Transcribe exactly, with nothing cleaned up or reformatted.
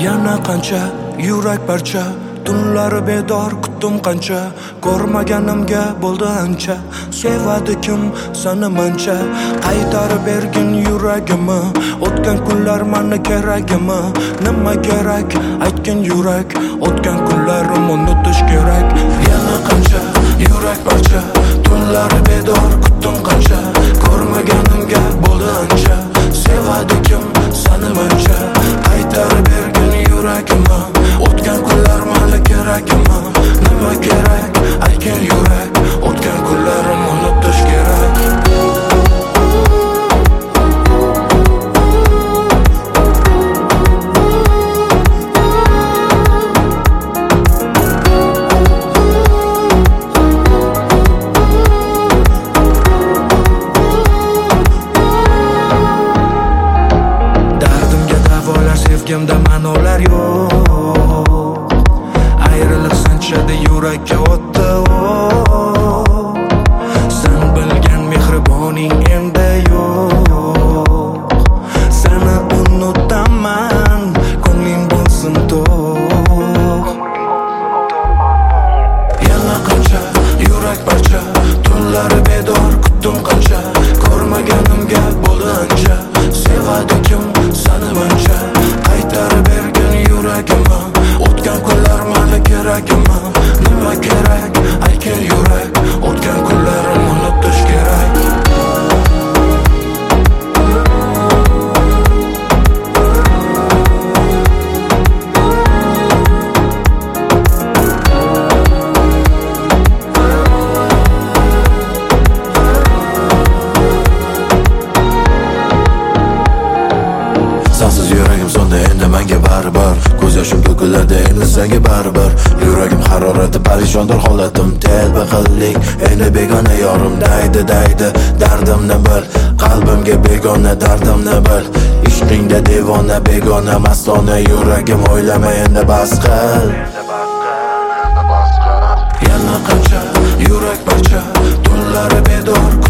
Yana qancha yurak parcha, tunlari bedor kutdim qancha, ko'rmaganimga bo'ldi ancha. Sevadi kim seni mancha, qaytarib bergin yuragimni. O'tgan kunlar meni keragimi? Nima kerak aytgin yurak, o'tgan kunlarim unutish kerak. Yana qancha yurak parcha, tunlari bedor kutdim qancha, ko'rmaganimga bo'ldi ancha. Sevadi kim seni mancha, qaytarib bergin yuragimni. O'tgan kunlar meni kerakmi? Nima kerak aytgin yurak, o'tgan kunlarim unutish kerak. Dardimga davolar, sevgimda ma'nolar yo'q. Ayriliq sanchadi yurakka o'tdi. Sen bilgan mehriboning endi yo'q. Seni unutaman, ko'ngling bo'lsin to'q. Yana qancha yurak parcha, tunlari bedor kutdim qancha, ko'rmaganimga bo'ldi ancha. Sevadi kim seni mancha, qaytarib bergin yuragimni. O'tgan kunlar meni kerakmi? Nima kerak aytgin yurak, o'tgan kunlarim unutish kerak. Sensiz yuragim so'ndi endi menga baribir, ko'z yoshim to'kiladi endi senga baribir. Yuragim harorati parishondir holatim, telba qildik endi begona yorim. Daydi daydi dardimni bil, qalbimga begona dardimni bil. Ishqingda devona begona mastona, yuragim o'ylama endi bas qil. Yana qancha yurak parcha, tunlari bedor